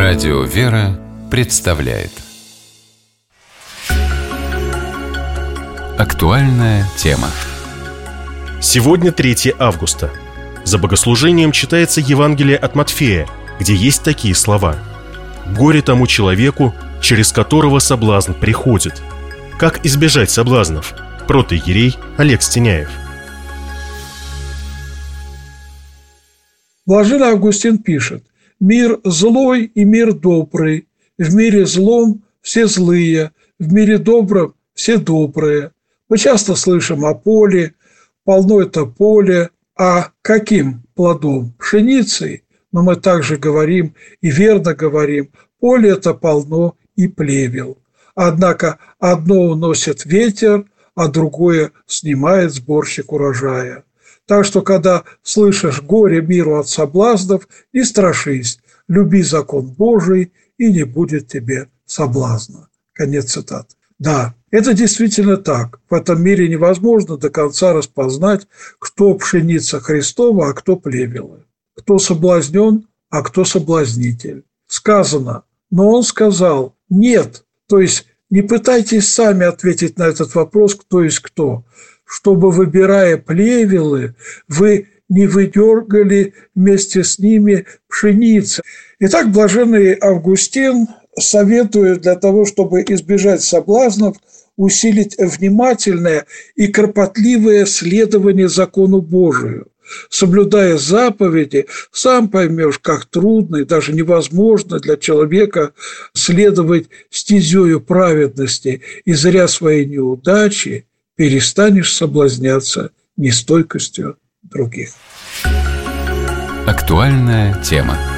Радио «Вера» представляет актуальная тема. Сегодня 3 августа. За богослужением читается Евангелие от Матфея, где есть такие слова: «Горе тому человеку, через которого соблазн приходит». Как избежать соблазнов? Протоиерей Олег Стеняев. Блаженный Августин пишет: «Мир злой и мир добрый, в мире злом все злые, в мире добром все добрые». Мы часто слышим о поле, полно это поле, а каким плодом? Пшеницей. Но мы также говорим и верно говорим: поле это полно и плевел. Однако одно уносит ветер, а другое снимает сборщик урожая. Так что, когда слышишь «горе миру от соблазнов», не страшись, люби закон Божий, и не будет тебе соблазна. Конец цитаты. Да, это действительно так. В этом мире невозможно до конца распознать, кто пшеница Христова, а кто плевелы. Кто соблазнен, а кто соблазнитель. Сказано, но он сказал «нет». То есть не пытайтесь сами ответить на этот вопрос, кто есть кто, чтобы, выбирая плевелы, вы не выдергали вместе с ними пшеницы. Итак, блаженный Августин советует для того, чтобы избежать соблазнов, усилить внимательное и кропотливое следование закону Божию. Соблюдая заповеди, сам поймешь, как трудно и даже невозможно для человека следовать стезею праведности, и зря своей неудачи перестанешь соблазняться нестойкостью других. Актуальная тема.